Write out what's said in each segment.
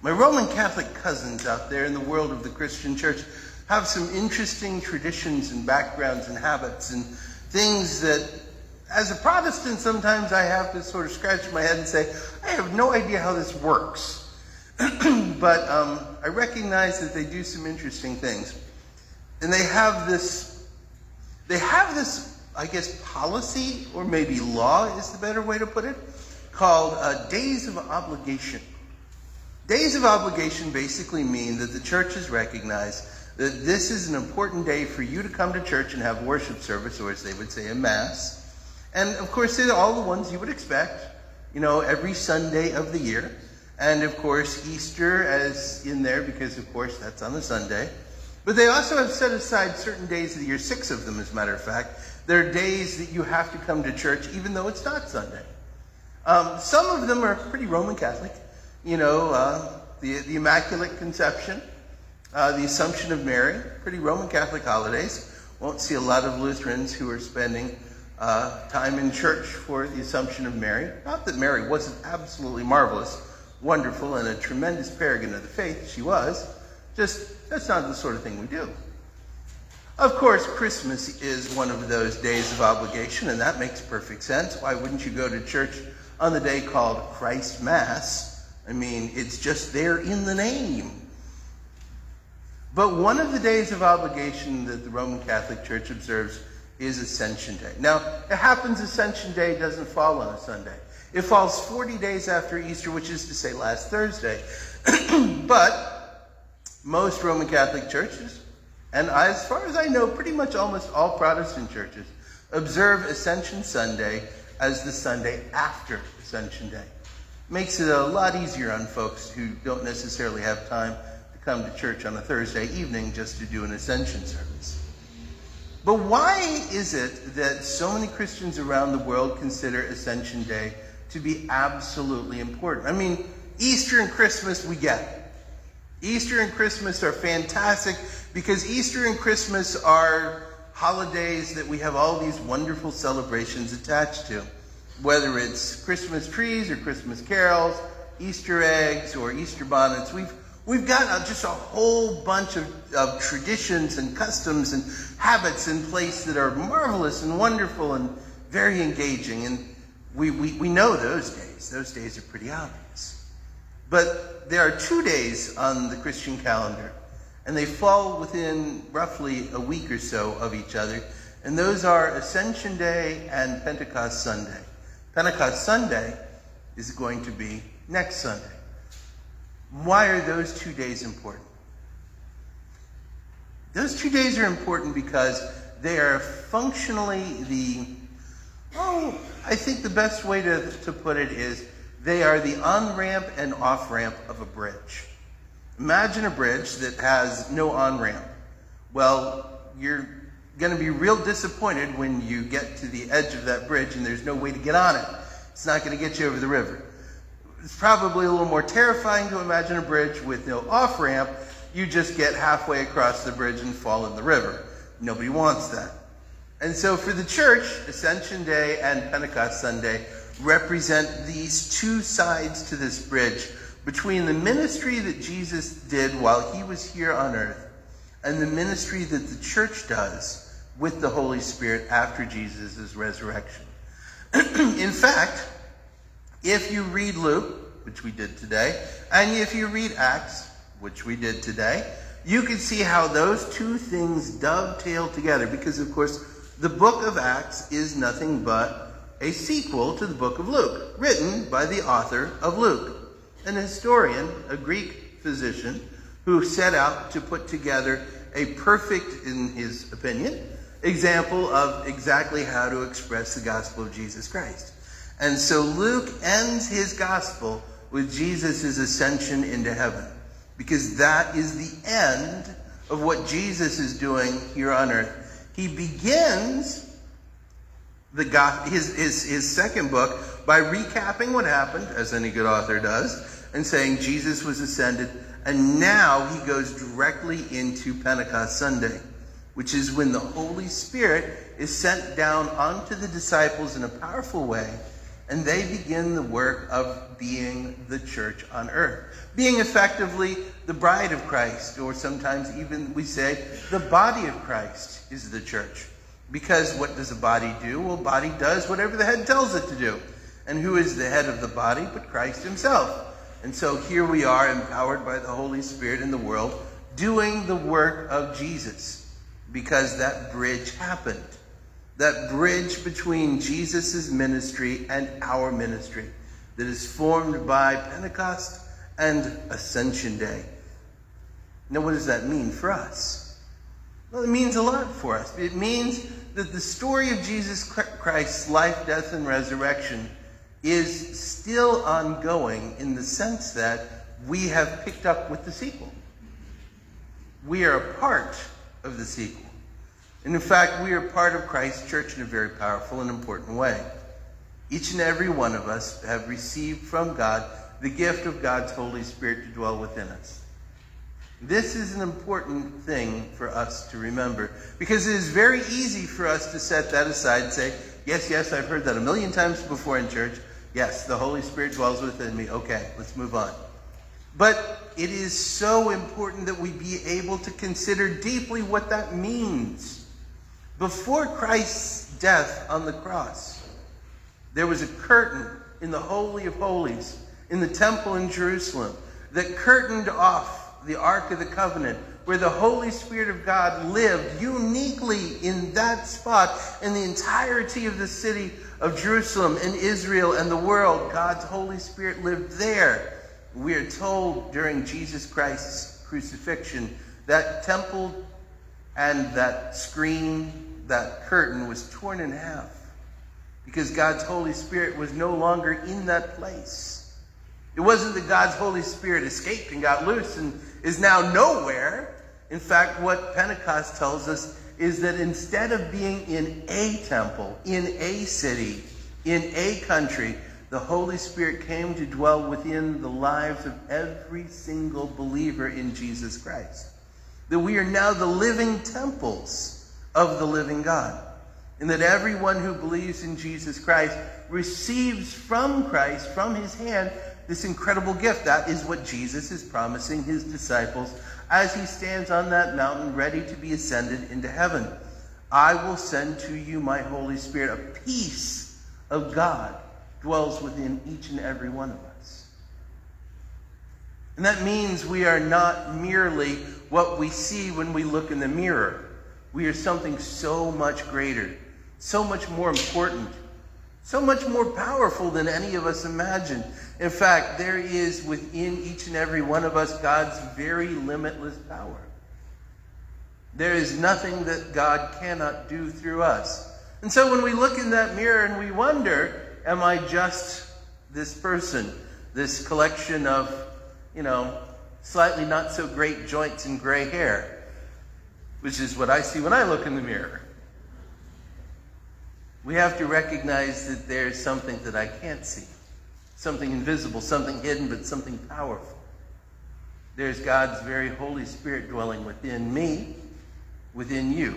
My Roman Catholic cousins out there in the world of the Christian church have some interesting traditions and backgrounds and habits and things that, as a Protestant, sometimes I have to sort of scratch my head and say, I have no idea how this works. But I recognize that they do some interesting things. And they have this, I guess, policy, or maybe law is the better way to put it, called Days of Obligation. Days of Obligation basically mean that the churches recognize that this is an important day for you to come to church and have worship service, or as they would say, a mass. And of course, they're all the ones you would expect, every Sunday of the year. And of course, Easter as in there, because of course that's on a Sunday. But they also have set aside certain days of the year, 6 of them as a matter of fact. They're days that you have to come to church even though it's not Sunday. Some of them are pretty Roman Catholic. The Immaculate Conception, the Assumption of Mary, pretty Roman Catholic holidays. Won't see a lot of Lutherans who are spending time in church for the Assumption of Mary. Not that Mary wasn't absolutely marvelous, wonderful, and a tremendous paragon of the faith. She was. Just, that's not the sort of thing we do. Of course, Christmas is one of those days of obligation, and that makes perfect sense. Why wouldn't you go to church on the day called Christ Mass? I mean, it's just there in the name. But one of the days of obligation that the Roman Catholic Church observes is Ascension Day. Now, it happens Ascension Day doesn't fall on a Sunday. It falls 40 days after Easter, which is to say last Thursday. But most Roman Catholic churches, and as far as I know, pretty much almost all Protestant churches, observe Ascension Sunday as the Sunday after Ascension Day. Makes it a lot easier on folks who don't necessarily have time to come to church on a Thursday evening just to do an Ascension service. But why is it that so many Christians around the world consider Ascension Day to be absolutely important? I mean, Easter and Christmas, we get it. Easter and Christmas are fantastic because Easter and Christmas are holidays that we have all these wonderful celebrations attached to. Whether it's Christmas trees or Christmas carols, Easter eggs or Easter bonnets, we've got just a whole bunch of traditions and customs and habits in place that are marvelous and wonderful and very engaging. And we know those days. Those days are pretty obvious. But there are 2 days on the Christian calendar, and they fall within roughly a week or so of each other, and those are Ascension Day and Pentecost Sunday. Pentecost Sunday is going to be next Sunday. Why are those 2 days important? Those 2 days are important because they are functionally I think the best way to put it is they are the on-ramp and off-ramp of a bridge. Imagine a bridge that has no on-ramp. Well, you're going to be real disappointed when you get to the edge of that bridge and there's no way to get on it. It's not going to get you over the river. It's probably a little more terrifying to imagine a bridge with no off-ramp. You just get halfway across the bridge and fall in the river. Nobody wants that. And so for the church, Ascension Day and Pentecost Sunday represent these 2 sides to this bridge between the ministry that Jesus did while he was here on earth and the ministry that the church does with the Holy Spirit after Jesus' resurrection. In fact, if you read Luke, which we did today, and if you read Acts, which we did today, you can see how those 2 things dovetail together because, of course, the book of Acts is nothing but a sequel to the book of Luke, written by the author of Luke, an historian, a Greek physician, who set out to put together a perfect, in his opinion, example of exactly how to express the gospel of Jesus Christ. And so Luke ends his gospel with Jesus' ascension into heaven, because that is the end of what Jesus is doing here on earth. He begins his second book by recapping what happened, as any good author does, and saying Jesus was ascended, and now he goes directly into Pentecost Sunday, which is when the Holy Spirit is sent down onto the disciples in a powerful way, and they begin the work of being the church on earth. being effectively the bride of Christ, or sometimes even we say the body of Christ is the church. Because what does a body do? Well, a body does whatever the head tells it to do. And who is the head of the body but Christ himself? And so here we are, empowered by the Holy Spirit in the world, doing the work of Jesus, because that bridge happened. That bridge between Jesus' ministry and our ministry that is formed by Pentecost and Ascension Day. Now, what does that mean for us? Well, it means a lot for us. It means that the story of Jesus Christ's life, death, and resurrection is still ongoing in the sense that we have picked up with the sequel. We are a part of the sequel. And in fact, we are part of Christ's church in a very powerful and important way. Each and every one of us have received from God the gift of God's Holy Spirit to dwell within us. This is an important thing for us to remember, because it is very easy for us to set that aside and say, yes, I've heard that a million times before in church. Yes, the Holy Spirit dwells within me. Okay, let's move on. But it is so important that we be able to consider deeply what that means. Before Christ's death on the cross, there was a curtain in the Holy of Holies, in the temple in Jerusalem, that curtained off the Ark of the Covenant, where the Holy Spirit of God lived uniquely in that spot, in the entirety of the city of Jerusalem and Israel and the world. God's Holy Spirit lived there. We are told during Jesus Christ's crucifixion, that temple and that screen, that curtain was torn in half, because God's Holy Spirit was no longer in that place. It wasn't that God's Holy Spirit escaped and got loose and is now nowhere. In fact, what Pentecost tells us is that instead of being in a temple, in a city, in a country, the Holy Spirit came to dwell within the lives of every single believer in Jesus Christ. That we are now the living temples of the living God. And that everyone who believes in Jesus Christ receives from Christ, from his hand, this incredible gift. That is what Jesus is promising his disciples as he stands on that mountain ready to be ascended into heaven. I will send to you my Holy Spirit. A peace of God dwells within each and every one of us. And that means we are not merely what we see when we look in the mirror. We are something so much greater, so much more important, so much more powerful than any of us imagine. In fact, there is within each and every one of us God's very limitless power. There is nothing that God cannot do through us. And so when we look in that mirror and we wonder, am I just this person, this collection of, slightly not so great joints and gray hair, which is what I see when I look in the mirror. We have to recognize that there's something that I can't see. Something invisible, something hidden, but something powerful. There's God's very Holy Spirit dwelling within me, within you.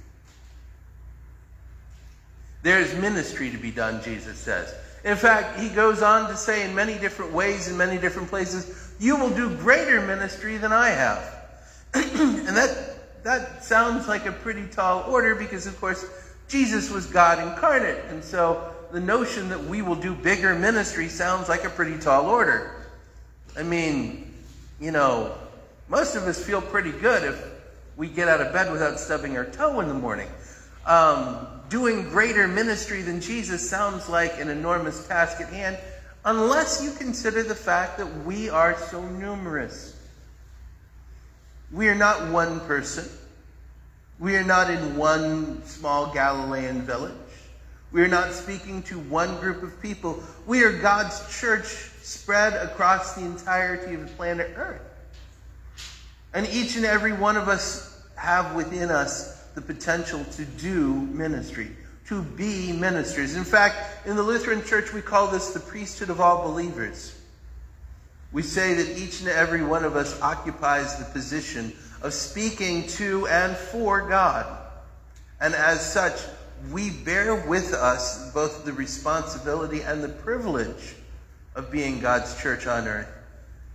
There's ministry to be done, Jesus says. In fact, he goes on to say in many different ways, in many different places, you will do greater ministry than I have. And that sounds like a pretty tall order, because, of course, Jesus was God incarnate. And so the notion that we will do bigger ministry sounds like a pretty tall order. I mean, most of us feel pretty good if we get out of bed without stubbing our toe in the morning. Doing greater ministry than Jesus sounds like an enormous task at hand, unless you consider the fact that we are so numerous. We are not one person. We are not in one small Galilean village. We are not speaking to one group of people. We are God's church spread across the entirety of the planet Earth. And each and every one of us have within us the potential to do ministry, to be ministers. In fact, in the Lutheran Church, we call this the priesthood of all believers. We say that each and every one of us occupies the position of speaking to and for God. And as such, we bear with us both the responsibility and the privilege of being God's church on earth.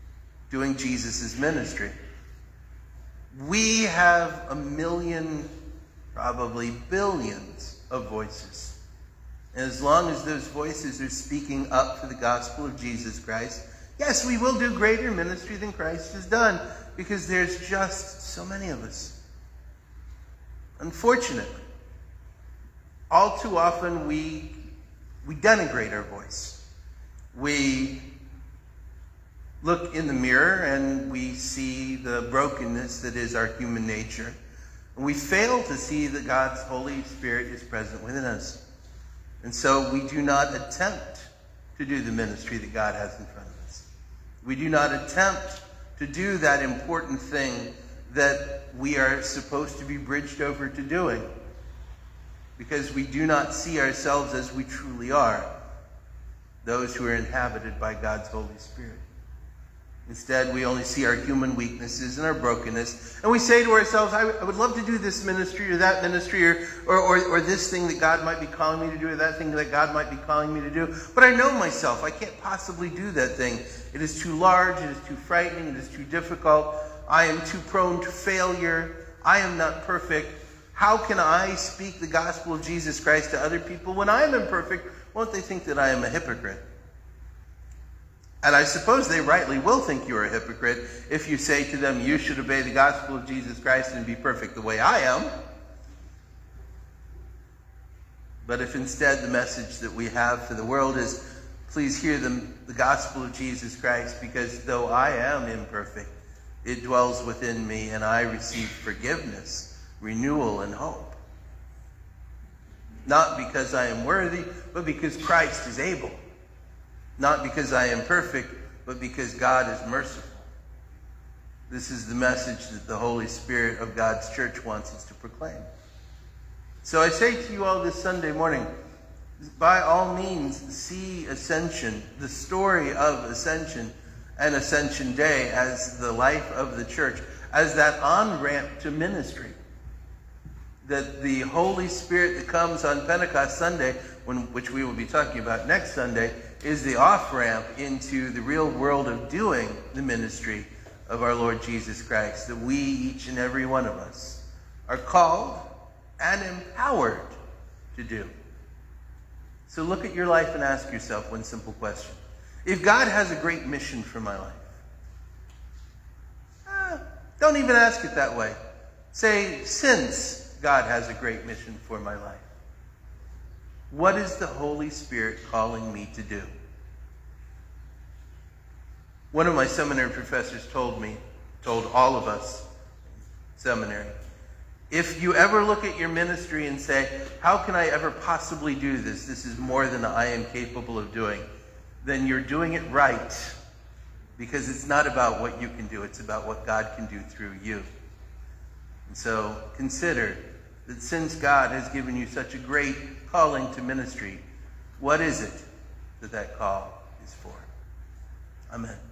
doing Jesus' ministry. We have a million, probably billions of voices. And as long as those voices are speaking up for the gospel of Jesus Christ, yes, we will do greater ministry than Christ has done, because there's just so many of us. Unfortunately, all too often we denigrate our voice. We look in the mirror and we see the brokenness that is our human nature. And we fail to see that God's Holy Spirit is present within us. And so we do not attempt to do the ministry that God has in front of us. We do not attempt to do that important thing that we are supposed to be bridged over to doing, because we do not see ourselves as we truly are, those who are inhabited by God's Holy Spirit. Instead, we only see our human weaknesses and our brokenness, and we say to ourselves, I would love to do this ministry or that ministry or this thing that God might be calling me to do or that thing that God might be calling me to do, but I know myself. I can't possibly do that thing. It is too large, it is too frightening, it is too difficult. I am too prone to failure. I am not perfect. How can I speak the gospel of Jesus Christ to other people when I am imperfect? Won't they think that I am a hypocrite? And I suppose they rightly will think you are a hypocrite if you say to them, you should obey the gospel of Jesus Christ and be perfect the way I am. But if instead the message that we have for the world is, please hear the gospel of Jesus Christ, because though I am imperfect, it dwells within me and I receive forgiveness, renewal, and hope. Not because I am worthy, but because Christ is able. Not because I am perfect, but because God is merciful. This is the message that the Holy Spirit of God's church wants us to proclaim. So I say to you all this Sunday morning, by all means, see Ascension, the story of Ascension and Ascension Day, as the life of the church, as that on-ramp to ministry. That the Holy Spirit that comes on Pentecost Sunday, which we will be talking about next Sunday, is the off-ramp into the real world of doing the ministry of our Lord Jesus Christ, that we, each and every one of us, are called and empowered to do. So look at your life and ask yourself one simple question. If God has a great mission for my life, don't even ask it that way. Say, since God has a great mission for my life, what is the Holy Spirit calling me to do? One of my seminary professors told all of us in seminary, if you ever look at your ministry and say, how can I ever possibly do this? This is more than I am capable of doing. Then you're doing it right. Because it's not about what you can do. It's about what God can do through you. And so consider that since God has given you such a great calling to ministry, what is it that call is for? Amen.